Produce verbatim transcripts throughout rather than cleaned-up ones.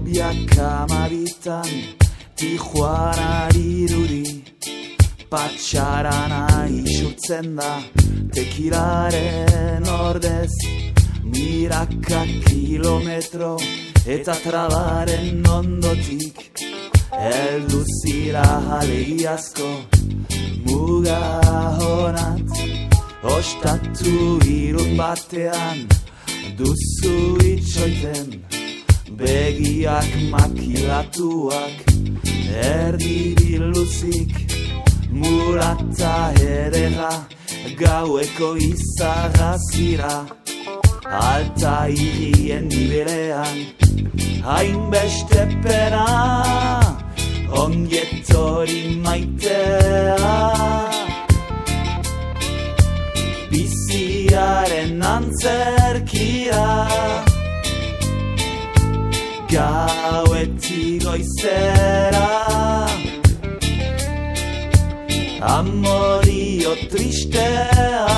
biak amabitan Tijuana dirudi Patxarana isurtzen da Tekilaren ordez Miraka kilometro eta trabaren ondotik Eldu zira aleiazko muga honat Ostatu irun batean duzu itxoiten Begiak makilatuak erdi biluzik Murata edera gaueko izagazira Alta hirien nibelean hainbeste pena Ongietori maitea Biziaren antzerkira Gauetik goizera Amorio tristea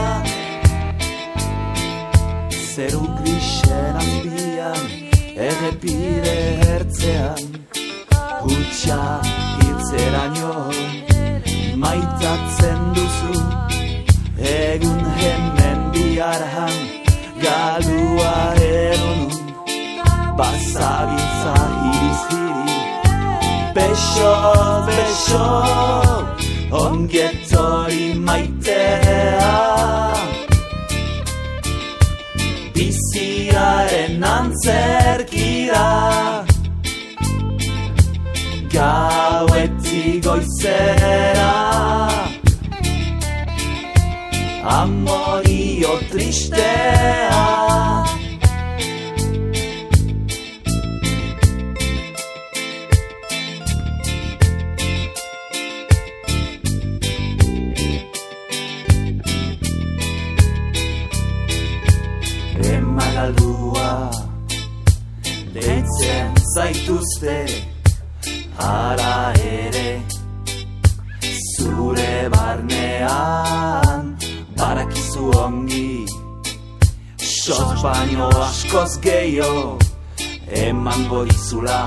Zeru grisen azpian Errepide hertzean Hutsa hiltzeraino Maitatzen duzu Egun hemen biharhan Galua erunun Basabitza hiriz hiri Beso, beso Ongietori maitea Biziaren antzerkira Gauetik goizera Amorio tristea Emagaldua deitzen zaituzte Hara ere zure barnean Barakizu ongi Sos baino askoz gehiago emango dizula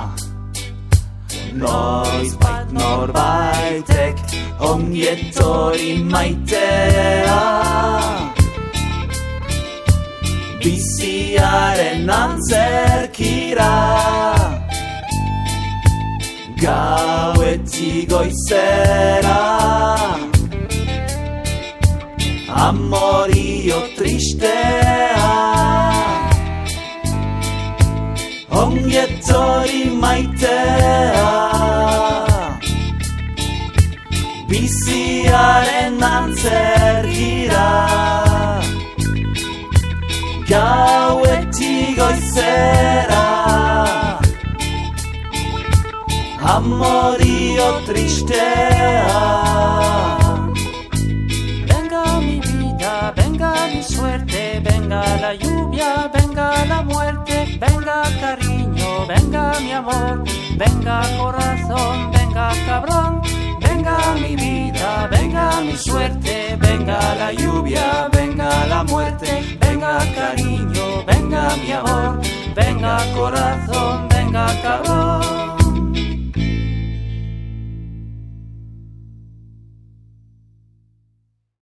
Noiz bait norbaitek ongietori maitea Biziaren antzerkira Gauetik goizera Amorio tristea Ongietori maitea Biziaren antzerkira Gauetik goizera Amorio tristea Venga mi vida, venga mi suerte Venga la lluvia, venga la muerte Venga cariño, venga mi amor Venga corazón, venga cabrón Venga mi vida, venga mi suerte Venga la lluvia, venga la muerte Venga cariño, venga mi amor Venga corazón, venga cabrón